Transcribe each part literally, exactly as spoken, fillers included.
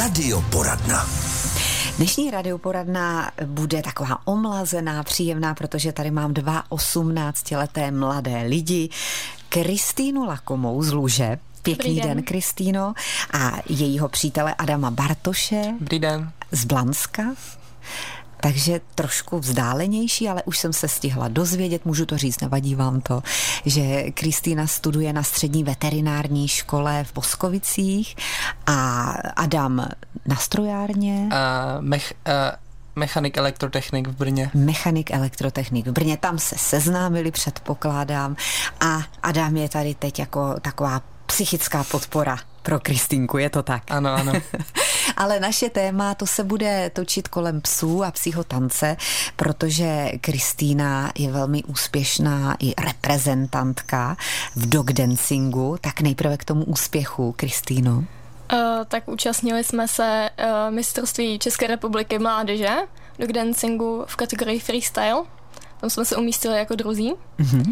Radioporadna. Dnešní radioporadna bude taková omlazená, příjemná, protože tady mám dva osmnáctileté mladé lidi. Kristýnu Lakomou z Luže. Pěkný den, den Kristýno. A jejího přítele Adama Bartoše. Dobrý den. Z Blanska. Takže trošku vzdálenější, ale už jsem se stihla dozvědět, můžu to říct, nevadí vám to, že Kristýna studuje na střední veterinární škole v Boskovicích a Adam na strojárně. Uh, mech, uh, mechanik elektrotechnik v Brně. Mechanik elektrotechnik v Brně, tam se seznámili, předpokládám. A Adam je tady teď jako taková psychická podpora pro Kristýnku, je to tak? Ano, ano. Ale naše téma, to se bude točit kolem psů a psího tance, protože Kristýna je velmi úspěšná i reprezentantka v dog dancingu. Tak nejprve k tomu úspěchu, Kristýno. Uh, tak účastnili jsme se uh, mistrovství České republiky mládeže dog dancingu v kategorii freestyle. Tam jsme se umístili jako druzí. Mm-hmm.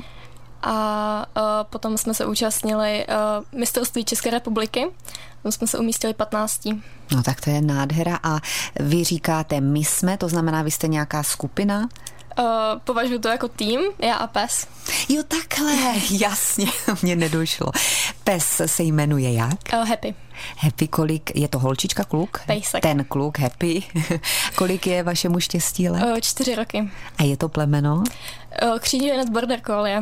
A uh, potom jsme se účastnili uh, mistrovství České republiky. Tam jsme se umístili patnáctí. No tak to je nádhera. A vy říkáte my jsme, to znamená, vy jste nějaká skupina? Uh, považuji to jako tým, já a pes. Jo, takhle, jasně, mně nedošlo. Pes se jmenuje jak? Uh, happy. Happy, kolik, je to holčička, kluk? Pejsek. Ten kluk, Happy. Kolik je vašemu štěstí let? Uh, čtyři roky. A je to plemeno? Uh, kříženec border collie.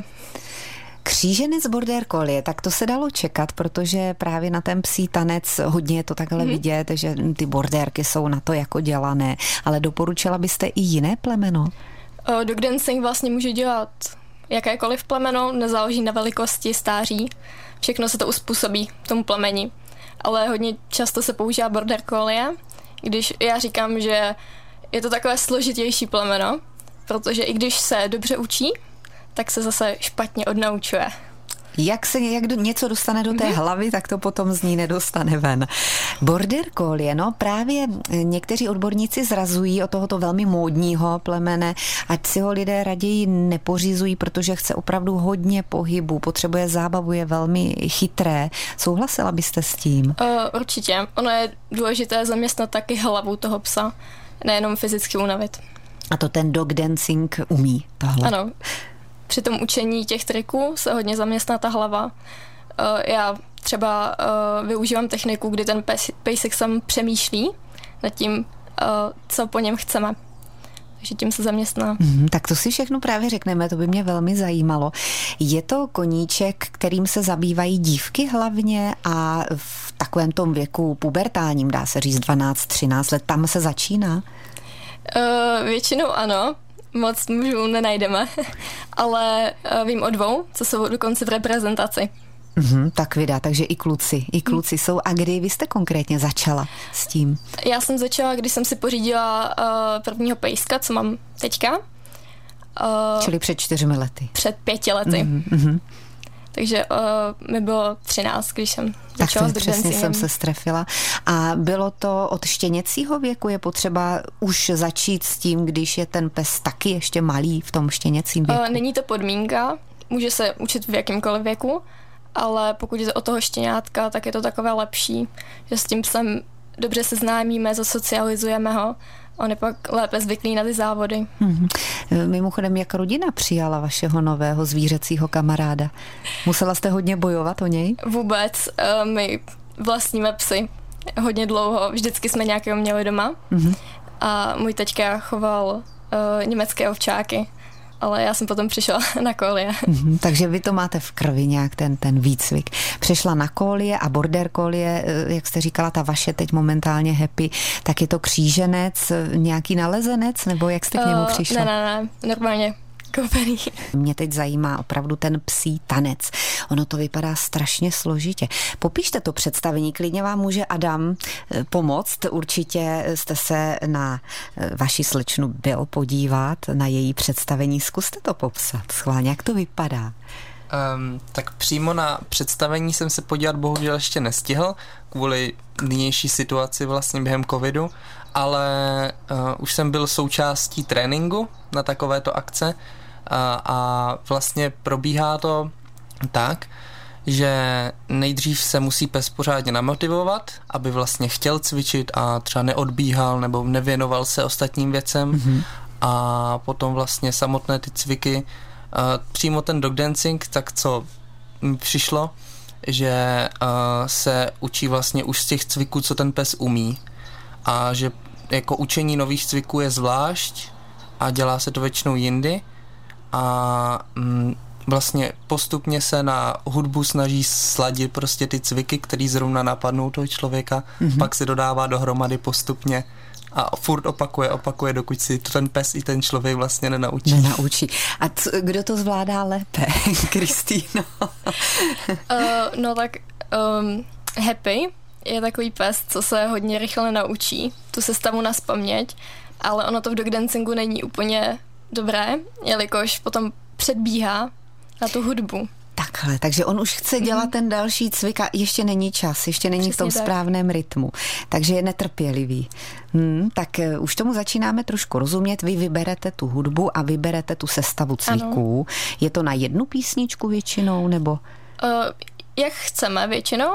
Kříženec border collie, tak to se dalo čekat, protože právě na ten psí tanec hodně je to takhle mm-hmm. vidět, že ty bordérky jsou na to jako dělané. Ale doporučila byste i jiné plemeno? Uh, dog dancing vlastně může dělat jakékoliv plemeno, nezáleží na velikosti, stáří. Všechno se to uspůsobí tomu plemeni. Ale hodně často se používá border collie, když já říkám, že je to takové složitější plemeno, protože i když se dobře učí, tak se zase špatně odnaučuje. Jak se jak do, něco dostane do té mm-hmm. hlavy, tak to potom z ní nedostane ven. Border collie, no právě někteří odborníci zrazují od tohoto velmi módního plemene, ať si ho lidé raději nepořizují, protože chce opravdu hodně pohybu, potřebuje zábavu, je velmi chytré. Souhlasila byste s tím? Uh, určitě. Ono je důležité zaměstnat taky hlavu toho psa, nejenom fyzicky unavit. A to ten dog dancing umí tohle? Ano. Při tom učení těch triků se hodně zaměstná ta hlava. Já třeba využívám techniku, kdy ten pejsek sám přemýšlí nad tím, co po něm chceme. Takže tím se zaměstná. Mm, tak to si všechno právě řekneme, to by mě velmi zajímalo. Je to koníček, kterým se zabývají dívky hlavně a v takovém tom věku pubertálním, dá se říct dvanáct třináct let, tam se začíná? Uh, většinou ano. Moc mužů nenajdeme, ale vím o dvou, co jsou dokonce v reprezentaci. Mm-hmm, tak vydá, takže i kluci, i kluci jsou. A kdy vy jste konkrétně začala s tím? Já jsem začala, když jsem si pořídila uh, prvního pejska, co mám teďka. Uh, Čili před čtyřmi lety. Před pěti lety. Mm-hmm. Takže uh, mi bylo třináct, když jsem tak začala s přesně dancingem. jsem se strefila. A bylo to od štěněcího věku? Je potřeba už začít s tím, když je ten pes taky ještě malý v tom štěněcím věku? Uh, není to podmínka, může se učit v jakýmkoliv věku, ale pokud je to o toho štěňátka, tak je to takové lepší, že s tím psem dobře seznámíme, zasocializujeme ho. On je pak lépe zvyklý na ty závody. Mm-hmm. Mimochodem, jak rodina přijala vašeho nového zvířecího kamaráda? Musela jste hodně bojovat o něj? Vůbec. My vlastníme psy hodně dlouho. Vždycky jsme nějakého měli doma. Mm-hmm. A můj teďka choval uh, německé ovčáky. Ale já jsem potom přišla na kolie. Mm-hmm, takže vy to máte v krvi nějak ten, ten výcvik. Přešla na kolie a border collie, jak jste říkala, ta vaše teď momentálně Happy, tak je to kříženec, nějaký nalezenec, nebo jak jste k němu přišla? Uh, ne, ne, ne, normálně koupený. Mě teď zajímá opravdu ten psí tanec. Ono to vypadá strašně složitě. Popište to představení, klidně vám může Adam pomoct. Určitě jste se na vaši slečnu byl podívat, na její představení. Zkuste to popsat schválně, jak to vypadá. Um, tak přímo na představení jsem se podívat bohužel ještě nestihl, kvůli nynější situaci vlastně během covidu, ale uh, už jsem byl součástí tréninku na takovéto akce a, a vlastně probíhá to tak, že nejdřív se musí pes pořádně namotivovat, aby vlastně chtěl cvičit a třeba neodbíhal nebo nevěnoval se ostatním věcem mm-hmm. a potom vlastně samotné ty cviky, uh, přímo ten dog dancing, tak co mi přišlo, že uh, se učí vlastně už z těch cviků, co ten pes umí a že jako učení nových cviků je zvlášť a dělá se to většinou jindy a mm, vlastně postupně se na hudbu snaží sladit prostě ty cviky, který zrovna napadnou toho člověka, mm-hmm. pak se dodává dohromady postupně a furt opakuje, opakuje, dokud si to ten pes i ten člověk vlastně nenaučí. Nenaučí. A co, kdo to zvládá lépe, Kristýno? uh, no tak um, Happy je takový pes, co se hodně rychle naučí tu sestavu nazpaměť, ale ono to v dog dancingu není úplně dobré, jelikož potom předbíhá na tu hudbu. Takhle, takže on už chce dělat mm. ten další cvik a ještě není čas, ještě není Přesně v tom tak. správném rytmu, takže je netrpělivý. Hmm, tak uh, už tomu začínáme trošku rozumět, vy vyberete tu hudbu a vyberete tu sestavu cviků. Ano. Je to na jednu písničku většinou, nebo? Uh, jak chceme většinou.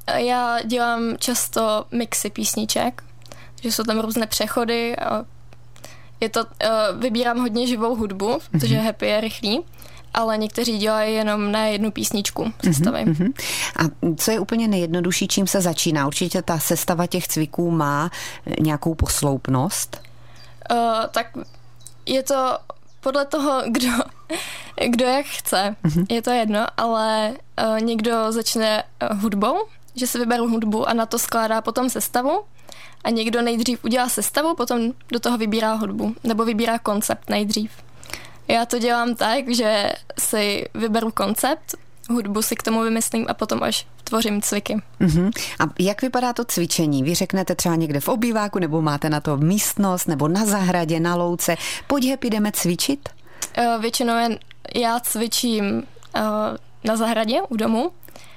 Já dělám často mixy písniček, že jsou tam různé přechody a je to, uh, vybírám hodně živou hudbu, protože mm-hmm. Happy je rychlý, ale někteří dělají jenom na jednu písničku sestavy. Mm-hmm. A co je úplně nejjednodušší, čím se začíná? Určitě ta sestava těch cviků má nějakou posloupnost? Uh, tak je to podle toho, kdo, kdo jak chce. Mm-hmm. Je to jedno, ale uh, někdo začne uh, hudbou, že si vyberu hudbu a na to skládá potom sestavu a někdo nejdřív udělá sestavu, potom do toho vybírá hudbu, nebo vybírá koncept nejdřív. Já to dělám tak, že si vyberu koncept, hudbu si k tomu vymyslím a potom až tvořím cviky. Uh-huh. A jak vypadá to cvičení? Vy řeknete třeba někde v obýváku, nebo máte na to místnost, nebo na zahradě, na louce. Pojď, Happy, jdeme cvičit? Uh, většinou jen já cvičím uh, na zahradě u domu,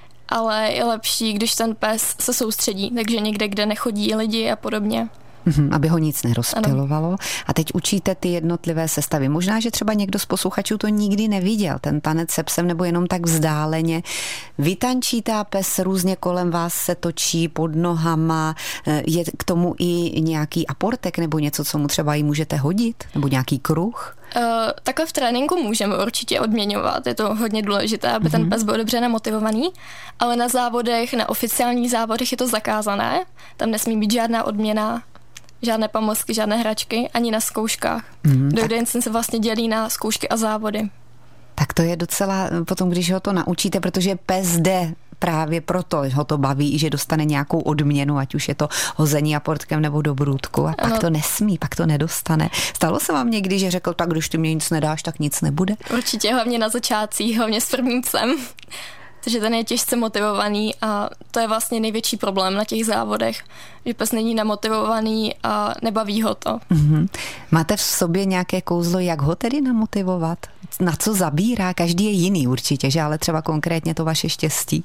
ale je lepší, když ten pes se soustředí, takže někde, kde nechodí lidi a podobně. Uhum, aby ho nic nerozptylovalo. Ano. A teď učíte ty jednotlivé sestavy. Možná, že třeba někdo z posluchačů to nikdy neviděl, ten tanec se psem, nebo jenom tak vzdáleně. Vytančíte a pes různě kolem vás se točí pod nohama. Je k tomu i nějaký aportek nebo něco, co mu třeba i můžete hodit? Nebo nějaký kruh? Uh, takhle v tréninku můžeme určitě odměňovat, je to hodně důležité, aby mm-hmm. ten pes byl dobře namotivovaný, ale na závodech, na oficiálních závodech je to zakázané, tam nesmí být žádná odměna, žádné pamlsky, žádné hračky, ani na zkouškách. Mm-hmm, Dog dancing se vlastně dělí na zkoušky a závody. Tak to je docela potom, když ho to naučíte, protože pes jde právě proto ho to baví, že dostane nějakou odměnu, ať už je to hození aportkem nebo do brůdku a pak ano. to nesmí, pak to nedostane. Stalo se vám někdy, že řekl, tak když ty mě nic nedáš, tak nic nebude? Určitě, hlavně na začátcích, hlavně s prvním psem. Takže ten je těžce motivovaný a to je vlastně největší problém na těch závodech, že pes není namotivovaný a nebaví ho to. Mm-hmm. Máte v sobě nějaké kouzlo, jak ho tedy namotivovat? Na co zabírá? Každý je jiný určitě, že ale třeba konkrétně to vaše štěstí.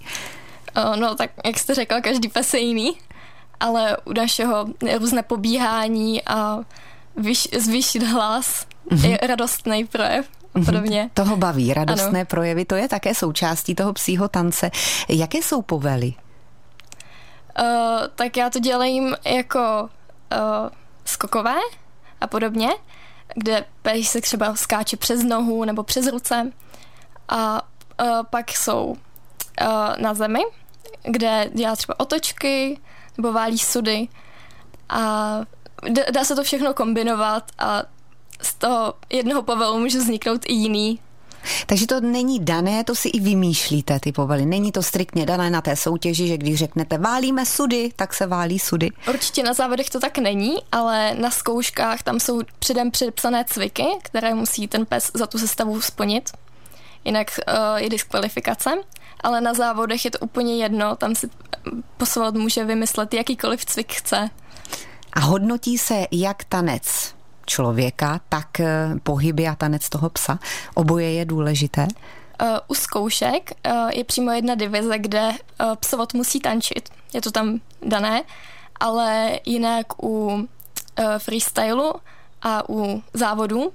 No tak, jak jste řekl, každý pes je jiný, ale u našeho různé pobíhání a vyš, zvýšit hlas mm-hmm. je radostný projev. Podobně. Toho baví, radostné ano. projevy, to je také součástí toho psího tance. Jaké jsou povely? Uh, tak já to dělím jako uh, skokové a podobně, kde pes se třeba skáče přes nohu nebo přes ruce a uh, pak jsou uh, na zemi, kde dělá třeba otočky nebo válí sudy a dá se to všechno kombinovat a z toho jednoho povelu může vzniknout i jiný. Takže to není dané, to si i vymýšlíte, ty povely. Není to striktně dané na té soutěži, že když řeknete válíme sudy, tak se válí sudy. Určitě na závodech to tak není, ale na zkouškách tam jsou předem předepsané cviky, které musí ten pes za tu sestavu splnit. Jinak uh, je diskvalifikace. Ale na závodech je to úplně jedno, tam si poslat může vymyslet jakýkoliv cvik chce. A hodnotí se jak tanec člověka, tak pohyby a tanec toho psa. Oboje je důležité. Uh, u zkoušek uh, je přímo jedna divize, kde uh, psovod musí tančit. Je to tam dané, ale jinak u uh, freestylu a u závodů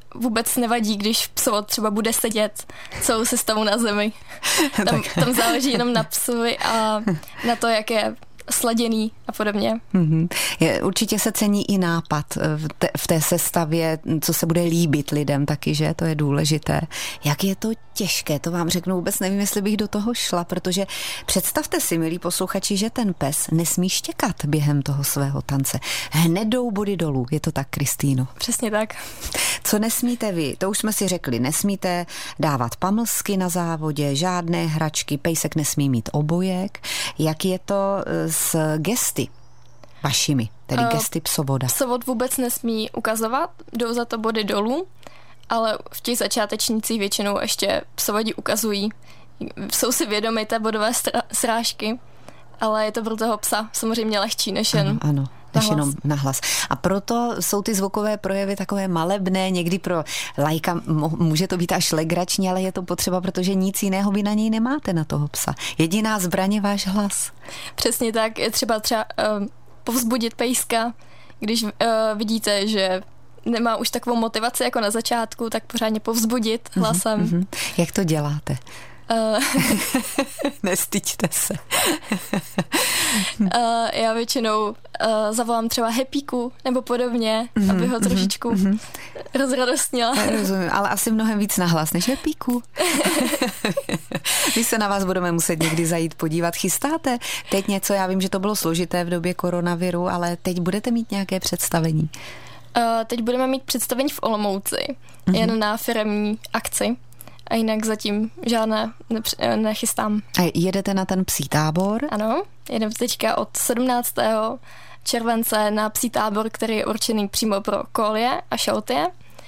vůbec nevadí, když psovod třeba bude sedět celou sestavou na zemi. Tam, tam záleží jenom na psovi a na to, jak je sladěný a podobně. Mm-hmm. Je, určitě se cení i nápad v, te, v té sestavě, co se bude líbit lidem taky, že? To je důležité. Jak je to těžké, to vám řeknu, vůbec nevím, jestli bych do toho šla, protože představte si, milí posluchači, že ten pes nesmí štěkat během toho svého tance. Hned jdou body dolů, je to tak, Kristýno? Přesně tak. Co nesmíte vy? To už jsme si řekli, nesmíte dávat pamlsky na závodě, žádné hračky, pejsek nesmí mít obojek. Jak je to s gesty vašimi, tedy uh, gesty psovoda? Psovod vůbec nesmí ukazovat, jdou za to body dolů, ale v těch začátečnících většinou ještě psovodi ukazují. Jsou si vědomi té bodové srážky, ale je to pro toho psa samozřejmě lehčí než jen ano, ano. Než jenom nahlas. A proto jsou ty zvukové projevy takové malebné, někdy pro laika může to být až legrační, ale je to potřeba, protože nic jiného vy na něj nemáte, na toho psa. Jediná zbraň je váš hlas. Přesně tak, je třeba třeba uh, povzbudit pejska, když uh, vidíte, že nemá už takovou motivaci jako na začátku, tak pořádně povzbudit hlasem. Uh-huh, uh-huh. Jak to děláte? Uh, Nestyďte se. uh, já většinou uh, zavolám třeba Happyku nebo podobně, mm-hmm, aby ho trošičku mm-hmm. rozradostnila. Rozumím, ale asi mnohem víc nahlas než Happyku. My se na vás budeme muset někdy zajít podívat. Chystáte teď něco? Já vím, že to bylo složité v době koronaviru, ale teď budete mít nějaké představení? Uh, teď budeme mít představení v Olomouci, mm-hmm. jen na firemní akci. A jinak zatím žádné nepř- nechystám. A jedete na ten psí tábor? Ano, jedeme teďka od sedmnáctého července na psí tábor, který je určený přímo pro kolie a šaltie.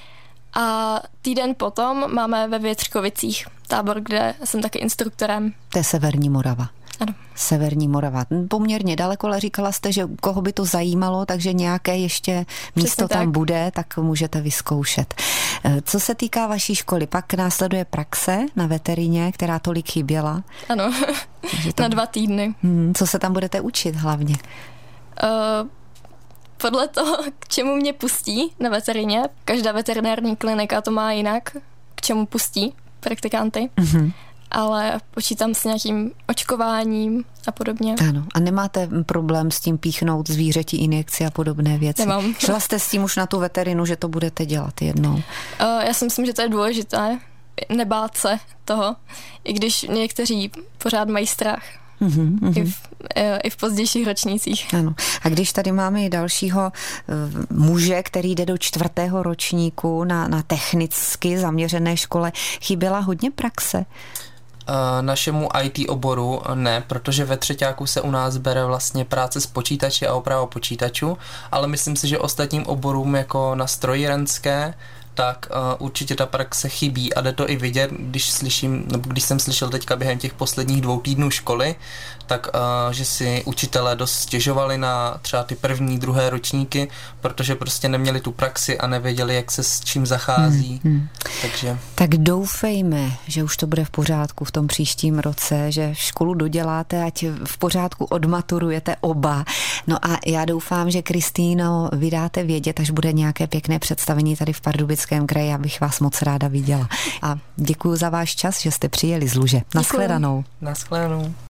A týden potom máme ve Větřkovicích tábor, kde jsem taky instruktorem. To je Severní Morava. Ano. Severní Morava. Poměrně daleko, ale říkala jste, že koho by to zajímalo, takže nějaké ještě místo tak. tam bude, tak můžete vyzkoušet. Co se týká vaší školy, pak následuje praxe na veterině, která tolik chyběla. Ano, to... na dva týdny. Hmm, co se tam budete učit hlavně? Uh, podle toho, k čemu mě pustí na veterině, každá veterinární klinika to má jinak, k čemu pustí praktikanty. Mm-hmm. Ale počítám s nějakým očkováním a podobně. Ano. A nemáte problém s tím píchnout zvířeti injekci a podobné věci? Nemám. Šla jste s tím už na tu veterinu, že to budete dělat jednou? Uh, já si myslím, že to je důležité, nebát se toho, i když někteří pořád mají strach. Uhum, uhum. I, v, I v pozdějších ročnících. Ano. A když tady máme i dalšího uh, muže, který jde do čtvrtého ročníku na, na technicky zaměřené škole, chyběla hodně praxe? Našemu í té oboru ne, protože ve třeťáku se u nás bere vlastně práce s počítači a oprava počítačů, ale myslím si, že ostatním oborům jako na strojírenské, tak uh, určitě ta praxe chybí a jde to i vidět, když slyším, nebo když jsem slyšel teďka během těch posledních dvou týdnů školy, tak uh, že si učitelé dost stěžovali na třeba ty první, druhé ročníky, protože prostě neměli tu praxi a nevěděli, jak se s čím zachází. Hmm, hmm. Takže... Tak doufejme, že už to bude v pořádku v tom příštím roce, že školu doděláte, ať v pořádku odmaturujete oba. No a já doufám, že Kristýno vydáte vědět, až bude nějaké pěkné představení tady v Pardubickém kraji, abych vás moc ráda viděla. A děkuji za váš čas, že jste přijeli z Luže. Naschledanou. Naschledanou.